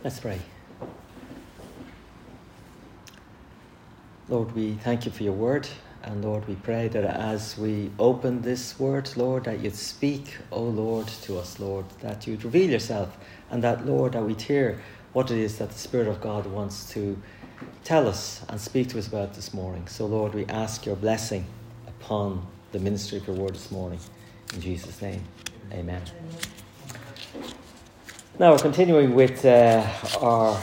Let's pray. Lord, we thank you for your word. And Lord, we pray that as we open this word, Lord, that you'd speak, oh Lord, to us, Lord, that you'd reveal yourself. And that, Lord, that we'd hear what it is that the Spirit of God wants to tell us and speak to us about this morning. So, Lord, we ask your blessing upon the ministry of your word this morning. In Jesus' name, amen. Now we're continuing with our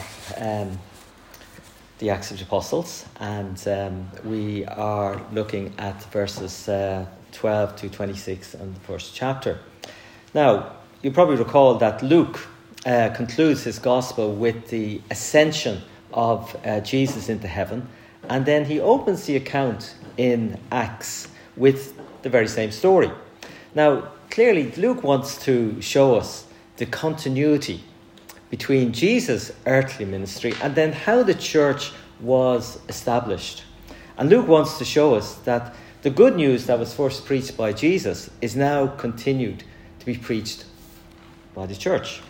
the Acts of the Apostles, and we are looking at verses 12 to 26 in the first chapter. Now, you probably recall that Luke concludes his gospel with the ascension of Jesus into heaven, and then he opens the account in Acts with the very same story. Now, clearly, Luke wants to show us the continuity between Jesus' earthly ministry and then how the church was established. And Luke wants to show us that the good news that was first preached by Jesus is now continued to be preached by the church.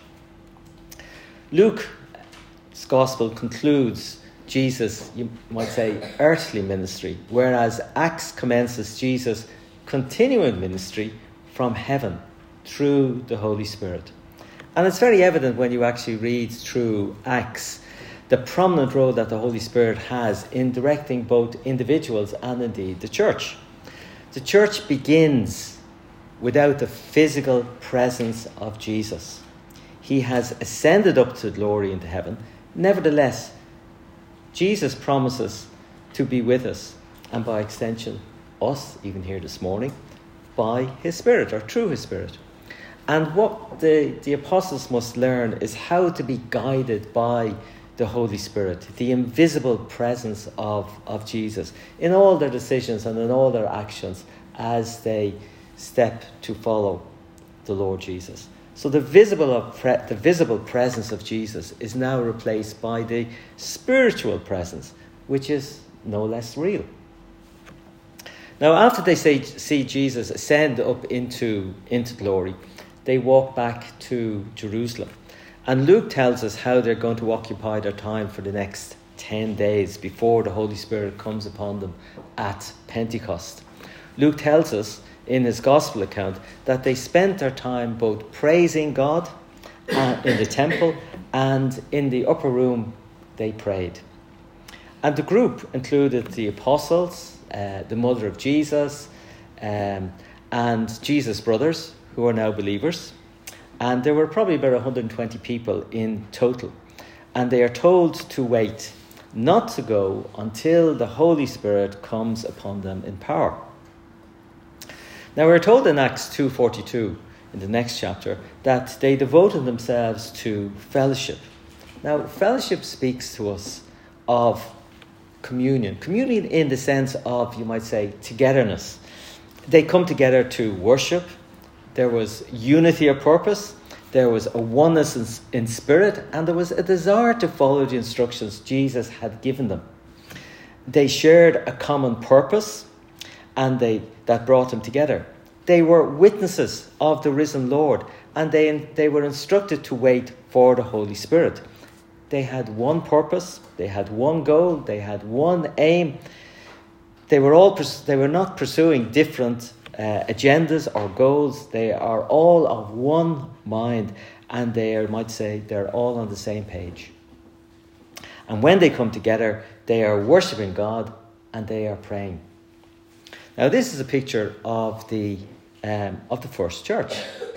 Luke's gospel concludes Jesus, you might say, earthly ministry, whereas Acts commences Jesus' continuing ministry from heaven through the Holy Spirit. And it's very evident when you actually read through Acts the prominent role that the Holy Spirit has in directing both individuals and indeed the church. The church begins without the physical presence of Jesus. He has ascended up to glory into heaven. Nevertheless, Jesus promises to be with us, and by extension, us, even here this morning, by his Spirit, or through his Spirit. And what the apostles must learn is how to be guided by the Holy Spirit, the invisible presence of Jesus, in all their decisions and in all their actions as they step to follow the Lord Jesus. So the visible presence of Jesus is now replaced by the spiritual presence, which is no less real. Now, after they see Jesus ascend up into glory, they walk back to Jerusalem. And Luke tells us how they're going to occupy their time for the next 10 days before the Holy Spirit comes upon them at Pentecost. Luke tells us in his gospel account that they spent their time both praising God in the temple, and in the upper room they prayed. And the group included the apostles, the mother of Jesus, and Jesus' brothers, who are now believers. And there were probably about 120 people in total. And they are told to wait, not to go until the Holy Spirit comes upon them in power. Now we're told in Acts 2:42, in the next chapter, that they devoted themselves to fellowship. Now, fellowship speaks to us of communion. Communion in the sense of, you might say, togetherness. They come together to worship. There was unity of purpose, there was a oneness in spirit, and there was a desire to follow the instructions Jesus had given them. They shared a common purpose, and that brought them together. They were witnesses of the risen Lord, and they were instructed to wait for the Holy Spirit. They had one purpose, they had one goal, they had one aim. They were not pursuing different agendas or goals. They are all of one mind, and they're all on the same page. And when they come together, they are worshipping God and they are praying. Now, this is a picture of the first church.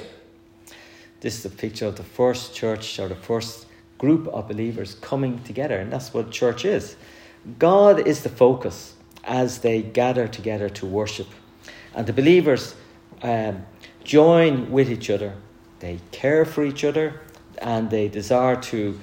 This is a picture of the first church, or the first group of believers coming together, and that's what church is. God is the focus as they gather together to worship. And the believers join with each other. They care for each other, and they desire to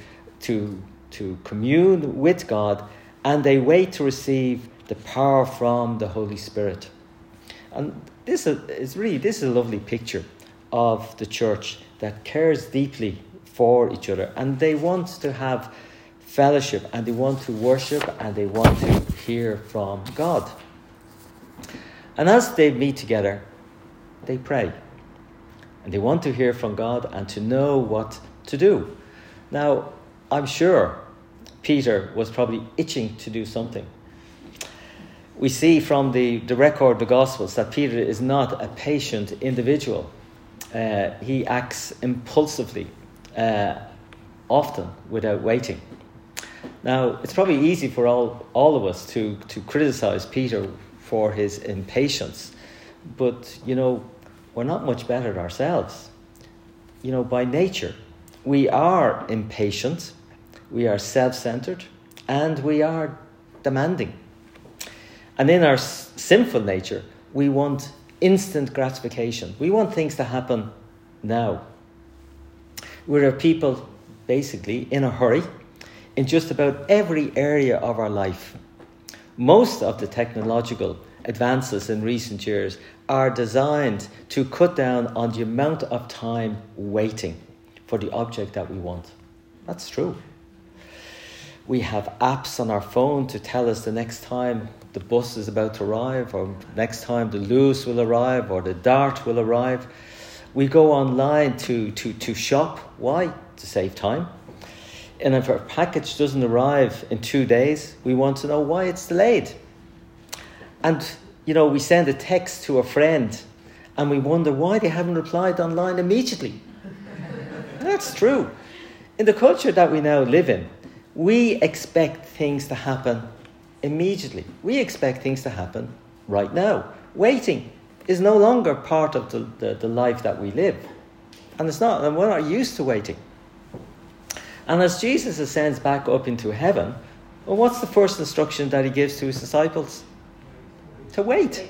commune with God, and they wait to receive the power from the Holy Spirit. And this is a lovely picture of the church that cares deeply for each other, and they want to have fellowship, and they want to worship, and they want to hear from God. And as they meet together, they pray. And they want to hear from God and to know what to do. Now, I'm sure Peter was probably itching to do something. We see from the record of the Gospels that Peter is not a patient individual. He acts impulsively, often without waiting. Now, it's probably easy for all of us to criticize Peter for his impatience. But, we're not much better ourselves. By nature, we are impatient, we are self-centered, and we are demanding. And in our sinful nature, we want instant gratification. We want things to happen now. We're a people, basically, in a hurry in just about every area of our life. Most of the technological advances in recent years are designed to cut down on the amount of time waiting for the object that we want. That's true. We have apps on our phone to tell us the next time the bus is about to arrive, or next time the Luas will arrive, or the Dart will arrive. We go online to shop. Why? To save time. And if our package doesn't arrive in 2 days, we want to know why it's delayed. And, we send a text to a friend and we wonder why they haven't replied online immediately. That's true. In the culture that we now live in, we expect things to happen immediately. We expect things to happen right now. Waiting is no longer part of the life that we live. And it's not, and we're not used to waiting. And as Jesus ascends back up into heaven, well, what's the first instruction that he gives to his disciples? To wait.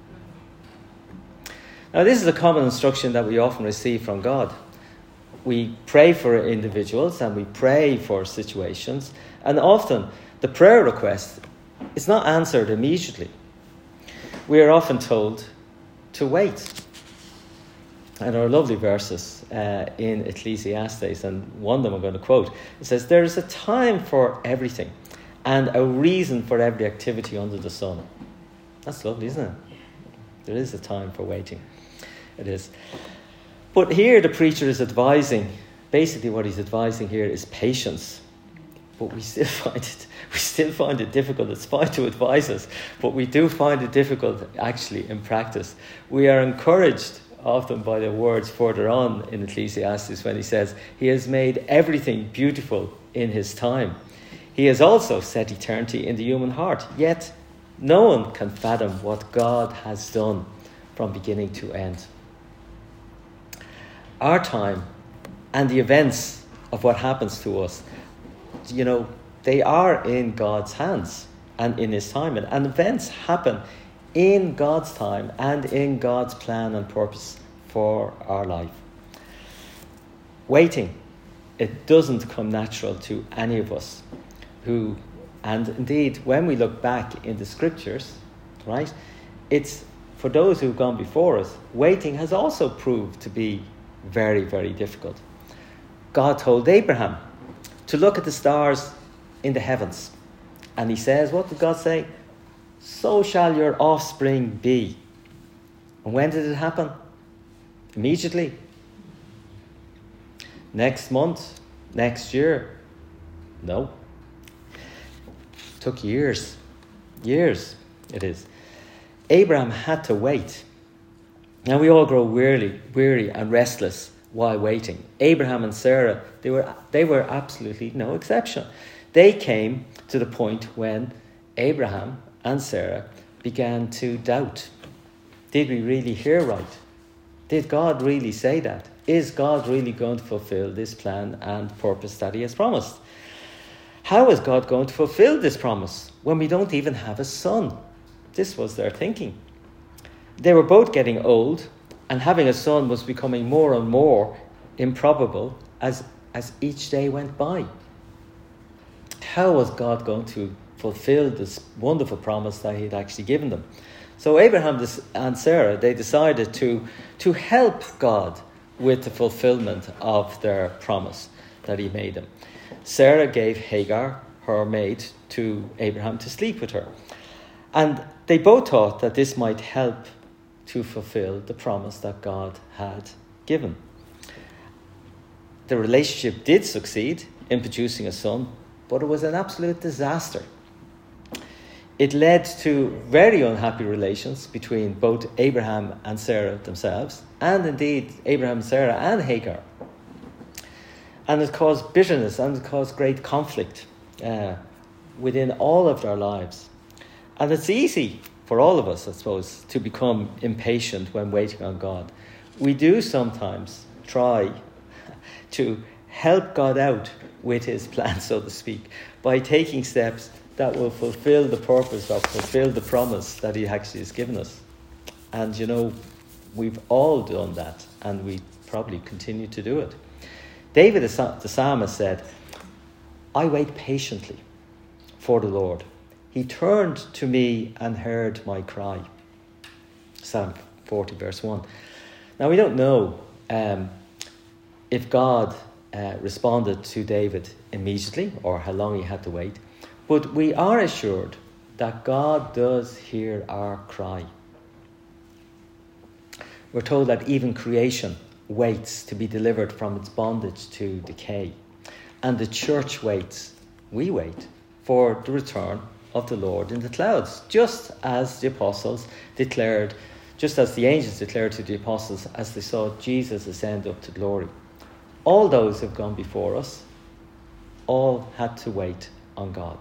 Now, this is a common instruction that we often receive from God. We pray for individuals and we pray for situations, and often the prayer request is not answered immediately. We are often told to wait. And there are lovely verses in Ecclesiastes, and one of them I'm going to quote. It says, "There is a time for everything and a reason for every activity under the sun." That's lovely, isn't it? There is a time for waiting. It is. But here the preacher is advising, basically what he's advising here is patience. But we still find it difficult. It's fine to advise us, but we do find it difficult actually in practice. We are encouraged often by the words further on in Ecclesiastes when he says, "He has made everything beautiful in his time. He has also set eternity in the human heart. Yet no one can fathom what God has done from beginning to end." Our time and the events of what happens to us, they are in God's hands and in his time. And events happen in God's time and in God's plan and purpose for our life. Waiting, it doesn't come natural to any of us and indeed, when we look back in the scriptures, right, it's for those who've gone before us, waiting has also proved to be very, very difficult. God told Abraham to look at the stars in the heavens. And he says, what did God say? "So shall your offspring be." And when did it happen? Immediately. Next month? Next year? No. Took years. Years it is. Abraham had to wait. Now we all grow weary and restless while waiting. Abraham and Sarah, they were absolutely no exception. They came to the point when Abraham and Sarah began to doubt. Did we really hear right? Did God really say that? Is God really going to fulfill this plan and purpose that he has promised? How is God going to fulfill this promise when we don't even have a son? This was their thinking. They were both getting old, and having a son was becoming more and more improbable as each day went by. How was God going to fulfill this wonderful promise that he had actually given them? So Abraham and Sarah, they decided to help God with the fulfillment of their promise that he made them. Sarah gave Hagar, her maid, to Abraham to sleep with her. And they both thought that this might help to fulfill the promise that God had given. The relationship did succeed, in producing a son, but it was an absolute disaster. It led to very unhappy relations between both Abraham and Sarah themselves, and indeed Abraham and Sarah and Hagar. And it caused bitterness and it caused great conflict within all of our lives. And it's easy for all of us, I suppose, to become impatient when waiting on God. We do sometimes try to help God out with his plan, so to speak, by taking steps that will fulfill the purpose or fulfill the promise that he actually has given us. And we've all done that, and we probably continue to do it. David, the psalmist, said, I wait patiently for the Lord. He turned to me and heard my cry. Psalm 40, verse 1. Now, we don't know if God responded to David immediately or how long he had to wait. But we are assured that God does hear our cry. We're told that even creation waits to be delivered from its bondage to decay. And the church waits, we wait, for the return of the Lord in the clouds, just as the apostles declared, just as the angels declared to the apostles as they saw Jesus ascend up to glory. All those who have gone before us, all had to wait on God.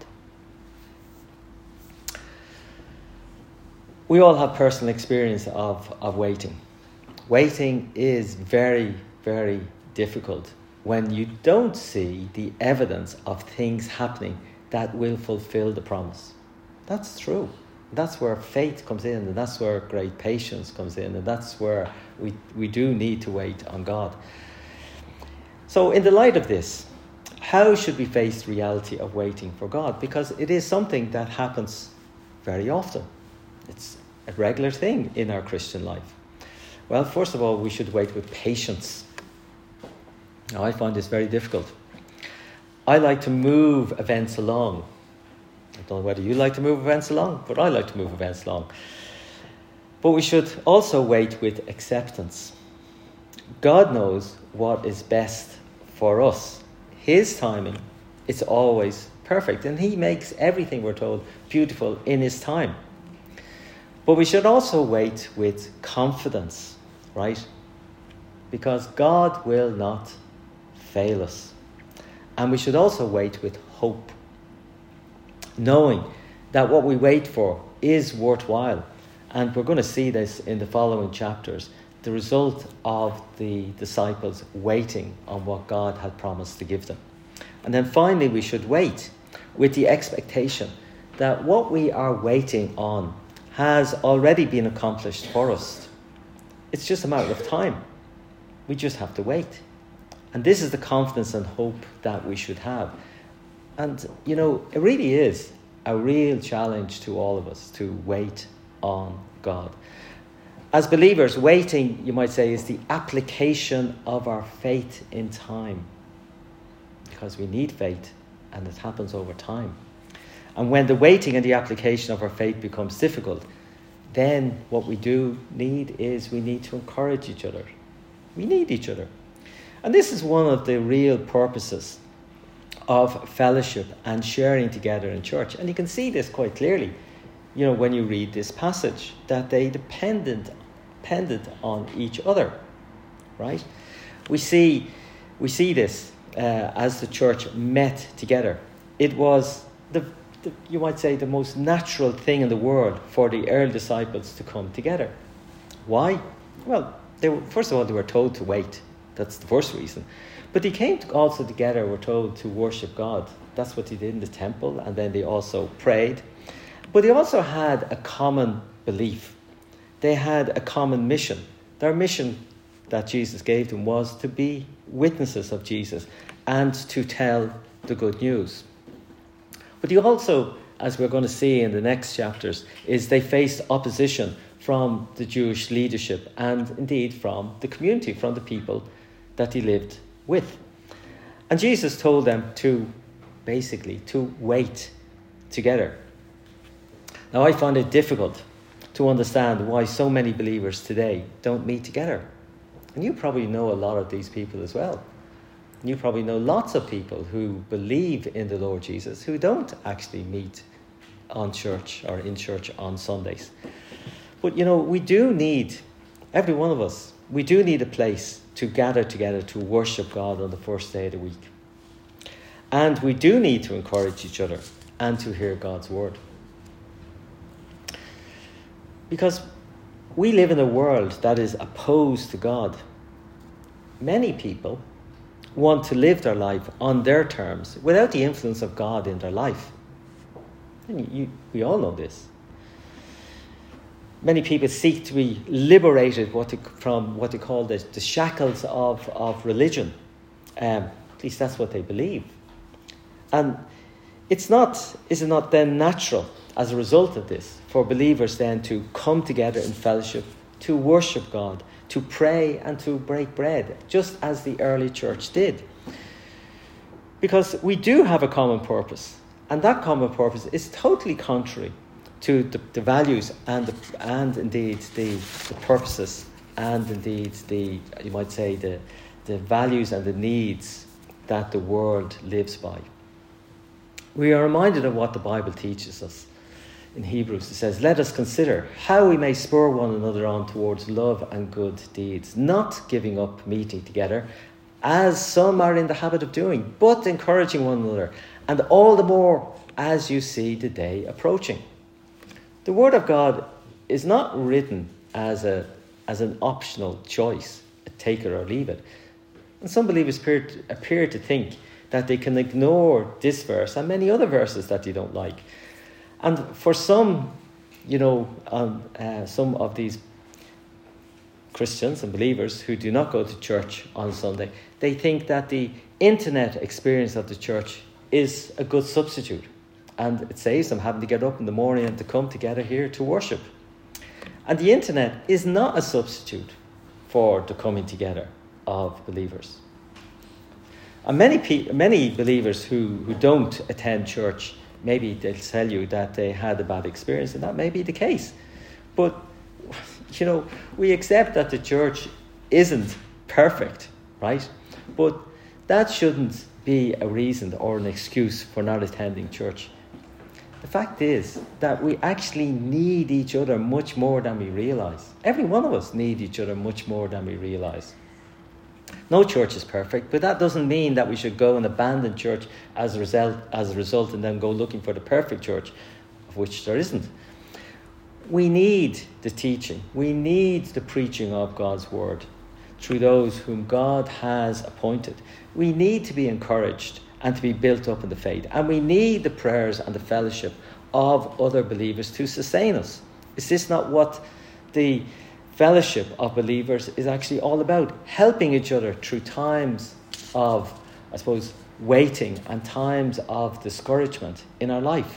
We all have personal experience of waiting. Waiting is very, very difficult when you don't see the evidence of things happening that will fulfill the promise. That's true. That's where faith comes in, and that's where great patience comes in, and that's where we do need to wait on God. So in the light of this, how should we face the reality of waiting for God? Because it is something that happens very often. It's a regular thing in our Christian life. Well, first of all, we should wait with patience. Now, I find this very difficult. I like to move events along. I don't know whether you like to move events along, but I like to move events along. But we should also wait with acceptance. God knows what is best for us. His timing is always perfect, and he makes everything, we're told, beautiful in his time. But we should also wait with confidence, right? Because God will not fail us. And we should also wait with hope, knowing that what we wait for is worthwhile. And we're going to see this in the following chapters, the result of the disciples waiting on what God had promised to give them. And then finally, we should wait with the expectation that what we are waiting on has already been accomplished for us. It's just a matter of time. We just have to wait. And this is the confidence and hope that we should have. And, it really is a real challenge to all of us to wait on God. As believers, waiting, you might say, is the application of our faith in time. Because we need faith, and it happens over time. And when the waiting and the application of our faith becomes difficult, then what we do need is we need to encourage each other. We need each other. And this is one of the real purposes of fellowship and sharing together in church. And you can see this quite clearly, when you read this passage, that they depended on each other, right? We see this as the church met together. It was you might say, the most natural thing in the world for the early disciples to come together. Why? Well, first of all, they were told to wait. That's the first reason. But they came also together, we're told, to worship God. That's what they did in the temple, and then they also prayed. But they also had a common belief. They had a common mission. Their mission that Jesus gave them was to be witnesses of Jesus and to tell the good news. But you also, as we're going to see in the next chapters, is they faced opposition from the Jewish leadership and indeed from the community, from the people that he lived with. And Jesus told them to wait together. Now, I find it difficult to understand why so many believers today don't meet together. And you probably know a lot of these people as well. You probably know lots of people who believe in the Lord Jesus who don't actually meet on church or in church on Sundays. But we do need, every one of us, we do need a place to gather together to worship God on the first day of the week. And we do need to encourage each other and to hear God's word. Because we live in a world that is opposed to God. Many people want to live their life on their terms without the influence of God in their life. And we all know this. Many people seek to be liberated from what they call the shackles of religion. At least that's what they believe. And is it not then natural, as a result of this, for believers then to come together in fellowship, to worship God, to pray and to break bread, just as the early church did? Because we do have a common purpose, and that common purpose is totally contrary to the values and indeed the purposes and indeed you might say the values and the needs that the world lives by. We are reminded of what the Bible teaches us. In Hebrews it says, "Let us consider how we may spur one another on towards love and good deeds, not giving up meeting together, as some are in the habit of doing, but encouraging one another, and all the more as you see the day approaching." The Word of God is not written as an optional choice, a take it or leave it. And some believers appear to think that they can ignore this verse and many other verses that they don't like. And for some, some of these Christians and believers who do not go to church on Sunday, they think that the internet experience of the church is a good substitute. And it saves them having to get up in the morning and to come together here to worship. And the internet is not a substitute for the coming together of believers. And many believers who don't attend church, maybe they'll tell you that they had a bad experience, and that may be the case. But, we accept that the church isn't perfect, right? But that shouldn't be a reason or an excuse for not attending church. The fact is that we actually need each other much more than we realise. Every one of us needs each other much more than we realise. No church is perfect, but that doesn't mean that we should go and abandon church as a result and then go looking for the perfect church, of which there isn't. We need the teaching. We need the preaching of God's word through those whom God has appointed. We need to be encouraged and to be built up in the faith. And we need the prayers and the fellowship of other believers to sustain us. Is this not what the fellowship of believers is actually all about? Helping each other through times of, waiting and times of discouragement in our life.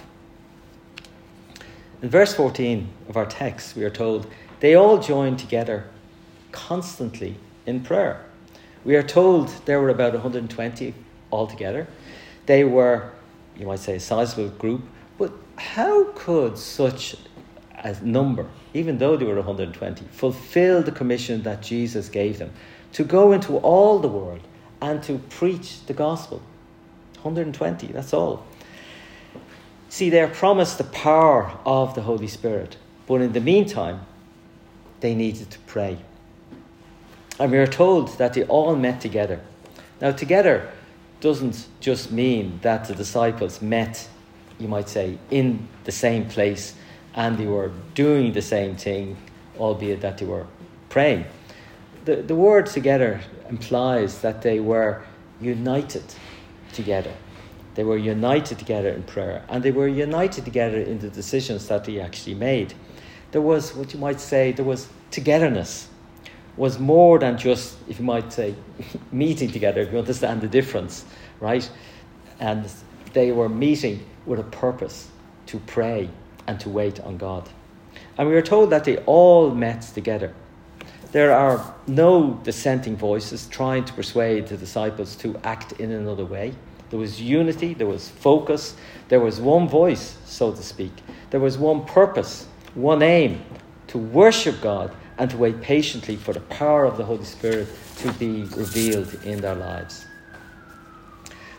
In verse 14 of our text, we are told, "They all joined together constantly in prayer." We are told there were about 120 altogether. They were, you might say, a sizable group, but how could such a number, even though they were 120, fulfill the commission that Jesus gave them to go into all the world and to preach the gospel? 120, that's all. See, they are promised the power of the Holy Spirit, but in the meantime, they needed to pray. And we are told that they all met together. Now, together doesn't just mean that the disciples met, you might say, in the same place and they were doing the same thing, albeit that they were praying. The word together implies that they were united together. They were united together in prayer, and they were united together in the decisions that they actually made. There was, what you might say, there was togetherness. Was more than just, if you might say, meeting together, if you understand the difference, right? And they were meeting with a purpose to pray and to wait on God. And we are told that they all met together. There are no dissenting voices trying to persuade the disciples to act in another way. There was unity, there was focus, there was one voice, so to speak. There was one purpose, one aim, to worship God and to wait patiently for the power of the Holy Spirit to be revealed in their lives.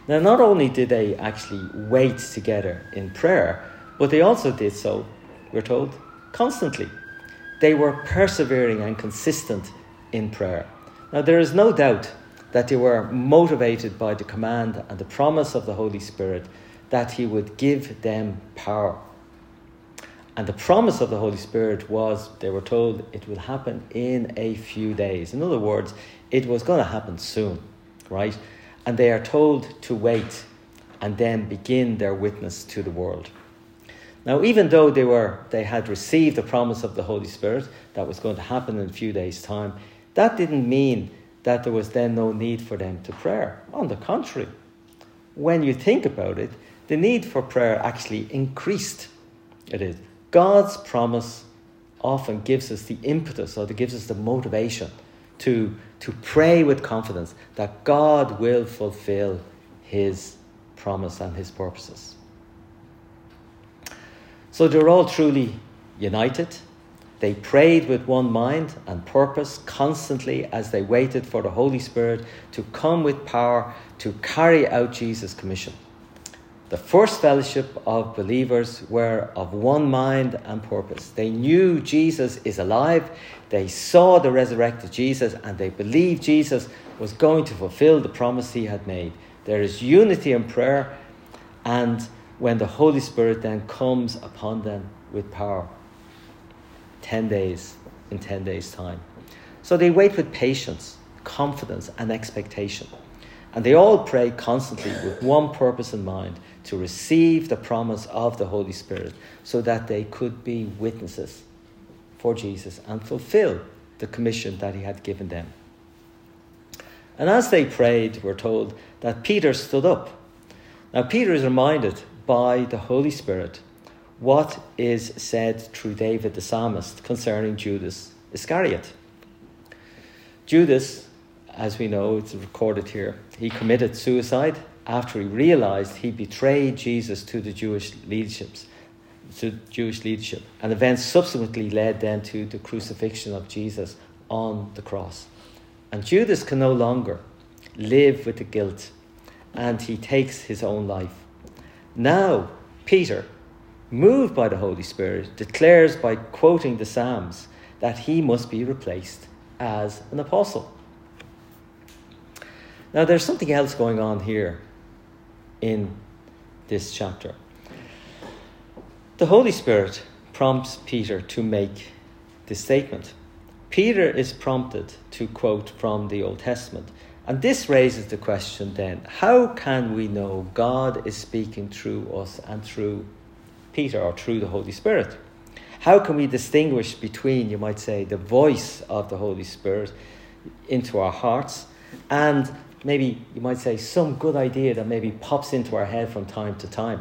Now, not only did they actually wait together in prayer, but they also did so, we're told, constantly. They were persevering and consistent in prayer. Now, there is no doubt that they were motivated by the command and the promise of the Holy Spirit that he would give them power. And the promise of the Holy Spirit was, they were told, it will happen in a few days. In other words, it was going to happen soon, right? And they are told to wait and then begin their witness to the world. Now, even though they had received the promise of the Holy Spirit that was going to happen in a few days' time, that didn't mean that there was then no need for them to pray. On the contrary, when you think about it, the need for prayer actually increased. It is. God's promise often gives us the impetus, or gives us the motivation to pray with confidence that God will fulfill his promise and his purposes. So they're all truly united. They prayed with one mind and purpose constantly as they waited for the Holy Spirit to come with power to carry out Jesus' commission. The first fellowship of believers were of one mind and purpose. They knew Jesus is alive. They saw the resurrected Jesus, and they believed Jesus was going to fulfill the promise he had made. There is unity in prayer, and when the Holy Spirit then comes upon them with power, 10 days, in 10 days' time. So they wait with patience, confidence, and expectation. And they all pray constantly with one purpose in mind, to receive the promise of the Holy Spirit so that they could be witnesses for Jesus and fulfill the commission that he had given them. And as they prayed, we're told that Peter stood up. Now, Peter is reminded by the Holy Spirit what is said through David the psalmist concerning Judas Iscariot. Judas, as we know, it's recorded here, he committed suicide after he realized he betrayed Jesus to the Jewish leadership. And events subsequently led then to the crucifixion of Jesus on the cross. And Judas can no longer live with the guilt, and he takes his own life. Now, Peter, moved by the Holy Spirit, declares by quoting the Psalms that he must be replaced as an apostle. Now, there's something else going on here in this chapter. The Holy Spirit prompts Peter to make this statement. Peter is prompted to quote from the Old Testament. And this raises the question then, how can we know God is speaking through us and through Peter, or through the Holy Spirit? How can we distinguish between, you might say, the voice of the Holy Spirit into our hearts and maybe, you might say, some good idea that maybe pops into our head from time to time?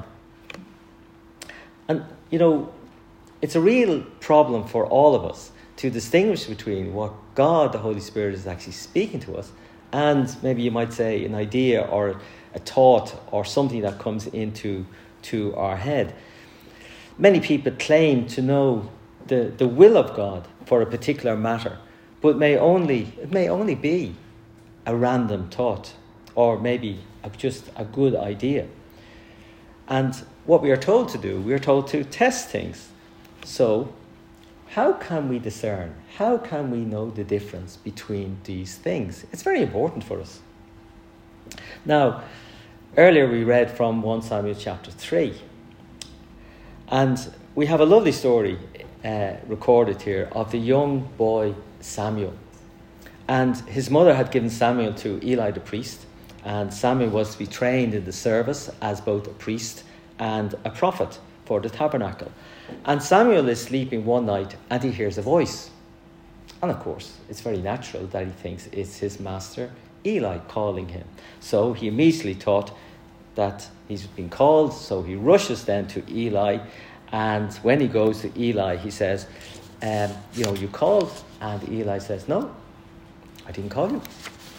And, it's a real problem for all of us to distinguish between what God, the Holy Spirit, is actually speaking to us and maybe, you might say, an idea or a thought or something that comes into our head. Many people claim to know the will of God for a particular matter, but it may only be a random thought, or maybe just a good idea. And what we are told to do, we are told to test things. So, how can we discern? How can we know the difference between these things? It's very important for us. Now, earlier we read from 1 Samuel chapter 3. And we have a lovely story recorded here of the young boy Samuel. And his mother had given Samuel to Eli the priest, and Samuel was to be trained in the service as both a priest and a prophet for the tabernacle. And Samuel is sleeping one night and he hears a voice. And of course, it's very natural that he thinks it's his master Eli calling him. So he immediately thought that he's been called, so he rushes then to Eli. And when he goes to Eli, he says, you called? And Eli says, no, I didn't call you.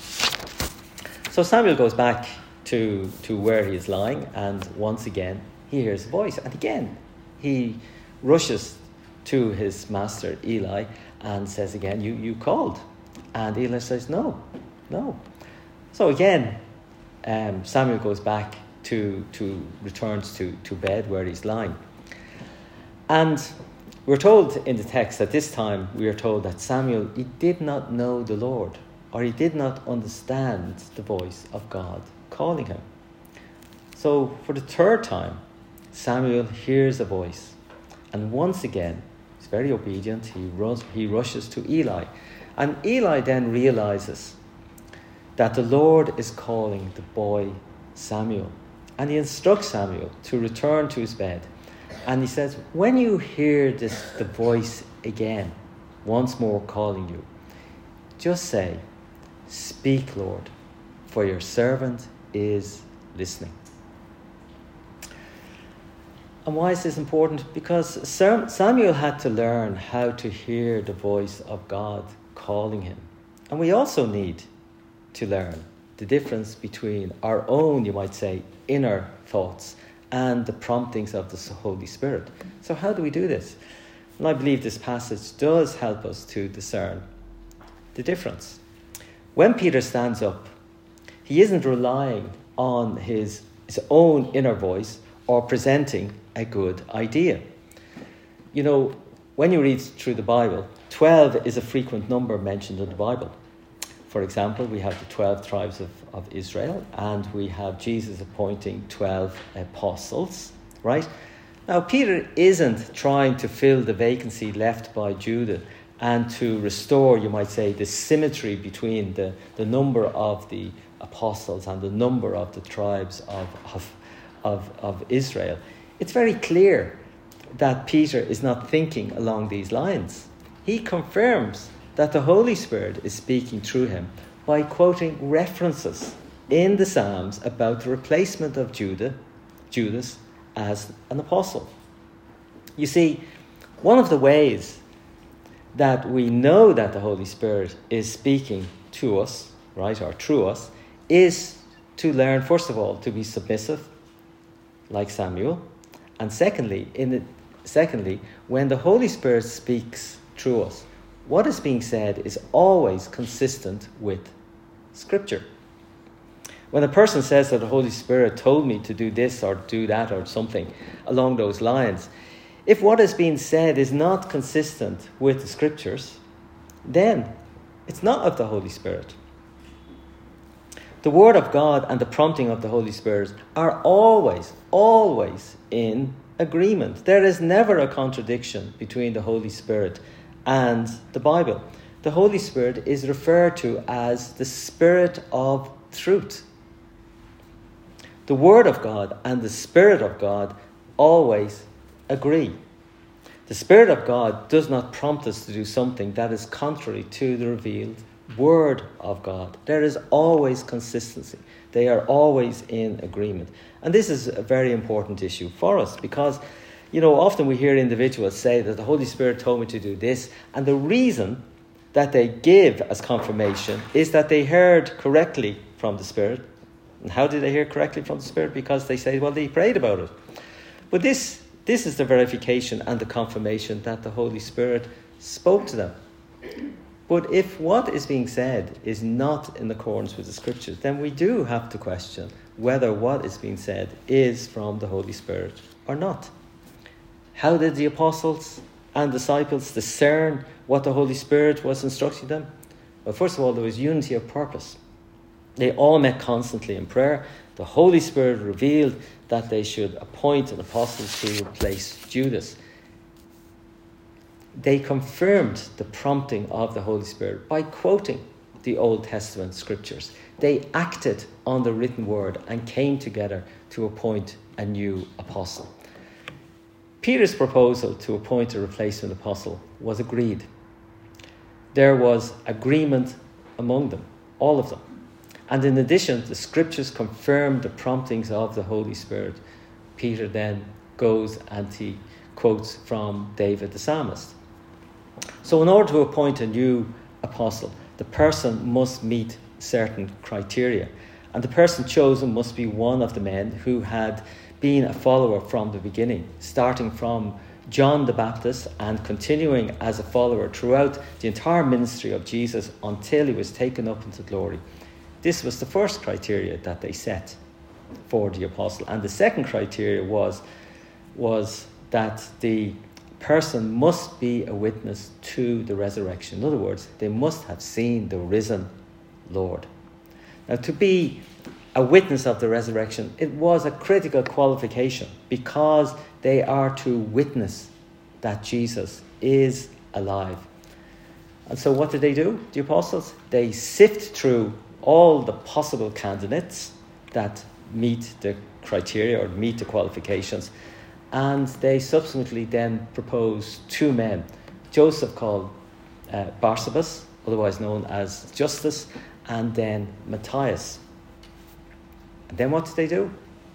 So Samuel goes back to where he is lying, and once again he hears a voice. And again he rushes to his master Eli and says again, you called. And Eli says, no. So again, Samuel goes back returns to bed where he's lying. And we're told in the text at this time, we are told that Samuel, he did not know the Lord, or he did not understand the voice of God calling him. So for the third time, Samuel hears a voice. And once again, he's very obedient. He rushes to Eli. And Eli then realizes that the Lord is calling the boy Samuel. And he instructs Samuel to return to his bed. And he says, when you hear the voice again, once more calling you, just say, "Speak, Lord, for your servant is listening." And why is this important? Because Samuel had to learn how to hear the voice of God calling him. And we also need to learn the difference between our own, you might say, inner thoughts and the promptings of the Holy Spirit. So how do we do this? And I believe this passage does help us to discern the difference. When Peter stands up, he isn't relying on his own inner voice or presenting a good idea. You know, when you read through the Bible, 12 is a frequent number mentioned in the Bible. For example, we have the 12 tribes of Israel, and we have Jesus appointing 12 apostles, right? Now, Peter isn't trying to fill the vacancy left by Judah and to restore, you might say, the symmetry between the number of the apostles and the number of the tribes of Israel. It's very clear that Peter is not thinking along these lines. He confirms that the Holy Spirit is speaking through him by quoting references in the Psalms about the replacement of Judas as an apostle. You see, one of the ways that we know that the Holy Spirit is speaking to us, right, or through us, is to learn, first of all, to be submissive, like Samuel, and secondly, when the Holy Spirit speaks through us, what is being said is always consistent with Scripture. When a person says that the Holy Spirit told me to do this or do that or something along those lines, if what is being said is not consistent with the Scriptures, then it's not of the Holy Spirit. The Word of God and the prompting of the Holy Spirit are always in agreement. There is never a contradiction between the Holy Spirit and the Bible. The Holy Spirit is referred to as the Spirit of truth. The Word of God and the Spirit of God always agree. The Spirit of God does not prompt us to do something that is contrary to the revealed Word of God. There is always consistency. They are always in agreement. And this is a very important issue for us because, you know, often we hear individuals say that the Holy Spirit told me to do this, and the reason that they give as confirmation is that they heard correctly from the Spirit. And how did they hear correctly from the Spirit? Because they say, well, they prayed about it. But this is the verification and the confirmation that the Holy Spirit spoke to them. But if what is being said is not in accordance with the Scriptures, then we do have to question whether what is being said is from the Holy Spirit or not. How did the apostles and disciples discern what the Holy Spirit was instructing them? Well, first of all, there was unity of purpose. They all met constantly in prayer. The Holy Spirit revealed that they should appoint an apostle to replace Judas. They confirmed the prompting of the Holy Spirit by quoting the Old Testament scriptures. They acted on the written word and came together to appoint a new apostle. Peter's proposal to appoint a replacement apostle was agreed. There was agreement among them, all of them. And in addition, the scriptures confirmed the promptings of the Holy Spirit. Peter then goes and he quotes from David the psalmist. So in order to appoint a new apostle, the person must meet certain criteria. And the person chosen must be one of the men who had been a follower from the beginning, starting from John the Baptist and continuing as a follower throughout the entire ministry of Jesus until he was taken up into glory. This was the first criteria that they set for the apostle. And the second criteria was that the person must be a witness to the resurrection. In other words, they must have seen the risen Lord. Now, to be a witness of the resurrection, it was a critical qualification because they are to witness that Jesus is alive. And so what did they do, the apostles? They sift through all the possible candidates that meet the criteria or meet the qualifications, and they subsequently then proposed two men, Joseph called Barsabas, otherwise known as Justus, and then Matthias. And then what did they do?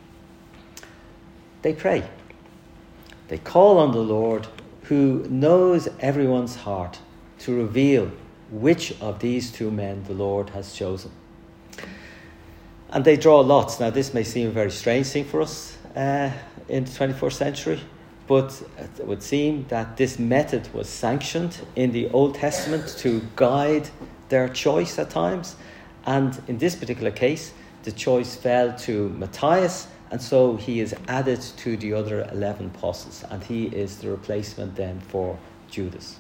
They pray. They call on the Lord, who knows everyone's heart, to reveal which of these two men the Lord has chosen. And they draw lots. Now, this may seem a very strange thing for us in the 21st century, but it would seem that this method was sanctioned in the Old Testament to guide their choice at times. And in this particular case, the choice fell to Matthias, and so he is added to the other 11 apostles, and he is the replacement then for Judas.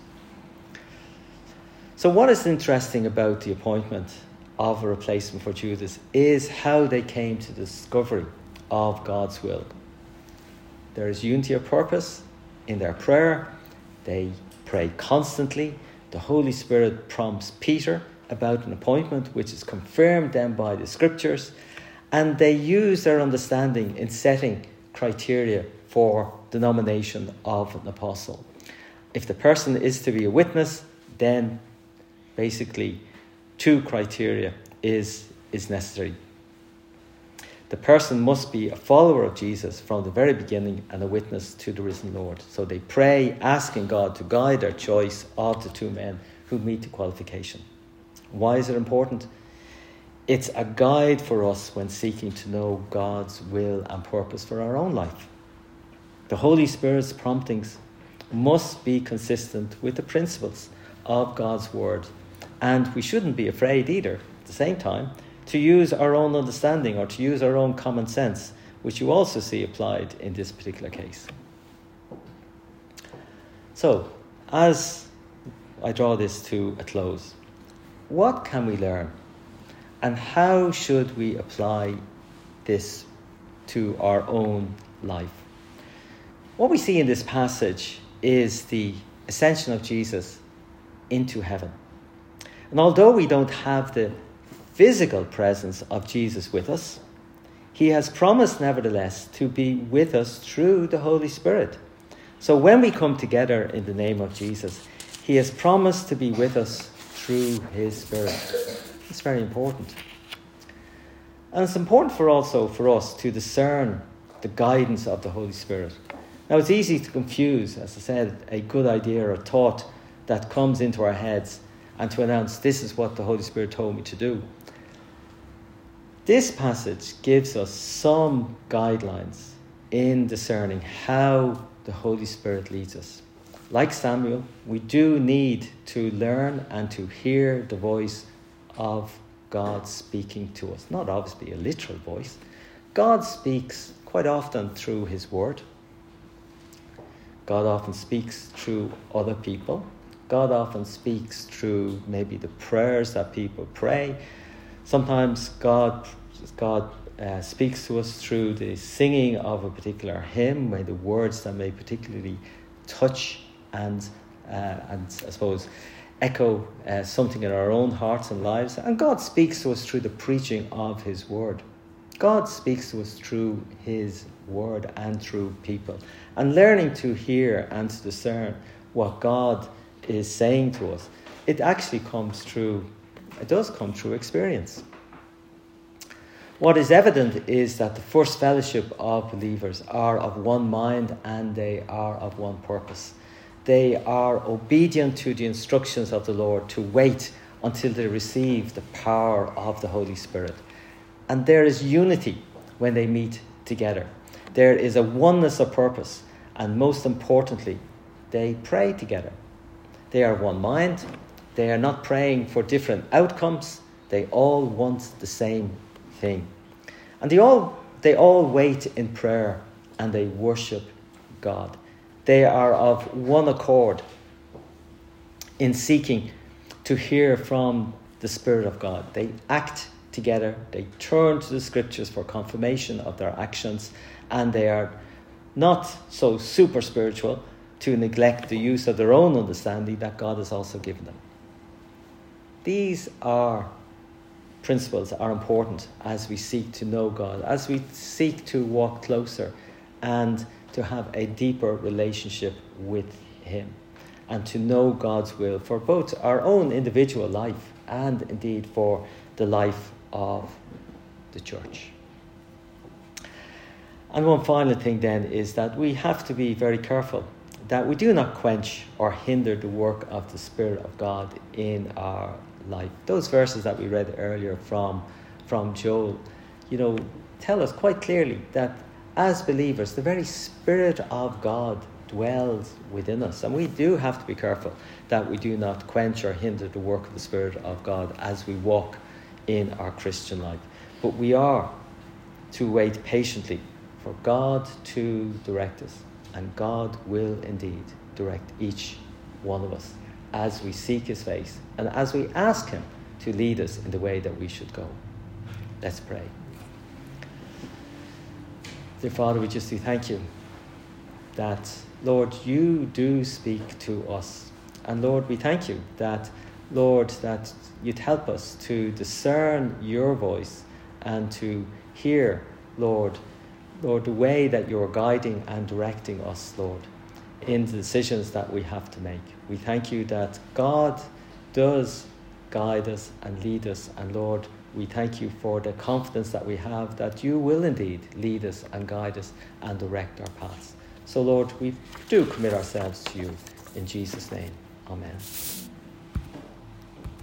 So what is interesting about the appointment of a replacement for Judas is how they came to the discovery of God's will. There is unity of purpose in their prayer. They pray constantly. The Holy Spirit prompts Peter about an appointment which is confirmed then by the scriptures, and they use their understanding in setting criteria for the nomination of an apostle. If the person is to be a witness, then basically two criteria is necessary. The person must be a follower of Jesus from the very beginning and a witness to the risen Lord. So they pray, asking God to guide their choice of the two men who meet the qualification. Why is it important? It's a guide for us when seeking to know God's will and purpose for our own life. The Holy Spirit's promptings must be consistent with the principles of God's word. And we shouldn't be afraid either, at the same time, to use our own understanding or to use our own common sense, which you also see applied in this particular case. So, as I draw this to a close, what can we learn? And how should we apply this to our own life? What we see in this passage is the ascension of Jesus into heaven. And although we don't have the physical presence of Jesus with us, he has promised nevertheless to be with us through the Holy Spirit. So when we come together in the name of Jesus, he has promised to be with us through his Spirit. It's very important. And it's important for us to discern the guidance of the Holy Spirit. Now, it's easy to confuse, as I said, a good idea or thought that comes into our heads and to announce, this is what the Holy Spirit told me to do. This passage gives us some guidelines in discerning how the Holy Spirit leads us. Like Samuel, we do need to learn and to hear the voice of God speaking to us. Not obviously a literal voice. God speaks quite often through his word. God often speaks through other people. God often speaks through maybe the prayers that people pray. Sometimes God speaks to us through the singing of a particular hymn, where the words that may particularly touch and I suppose echo something in our own hearts and lives. And God speaks to us through the preaching of his word. God speaks to us through his word and through people. And learning to hear and to discern what God is saying to us, it actually does come through experience. What is evident is that the first fellowship of believers are of one mind and they are of one purpose. They are obedient to the instructions of the Lord to wait until they receive the power of the Holy Spirit. And there is unity when they meet together. There is a oneness of purpose, and most importantly, they pray together. They are one mind. They are not praying for different outcomes. They all want the same thing. And they all wait in prayer and they worship God. They are of one accord in seeking to hear from the Spirit of God. They act together. They turn to the Scriptures for confirmation of their actions, and they are not so super spiritual to neglect the use of their own understanding that God has also given them. These principles are important as we seek to know God, as we seek to walk closer and to have a deeper relationship with Him, and to know God's will for both our own individual life and indeed for the life of the church. And one final thing then is that we have to be very careful that we do not quench or hinder the work of the Spirit of God in our life. Those verses that we read earlier from Joel, tell us quite clearly that as believers, the very Spirit of God dwells within us. And we do have to be careful that we do not quench or hinder the work of the Spirit of God as we walk in our Christian life. But we are to wait patiently for God to direct us. And God will indeed direct each one of us as we seek His face and as we ask Him to lead us in the way that we should go. Let's pray. Dear Father, we just do thank You that, Lord, You do speak to us. And Lord, we thank You that, Lord, that You'd help us to discern Your voice and to hear, Lord, the way that You're guiding and directing us, Lord, in the decisions that we have to make. We thank You that God does guide us and lead us. And Lord, we thank You for the confidence that we have that You will indeed lead us and guide us and direct our paths. So Lord, we do commit ourselves to You in Jesus' name. Amen.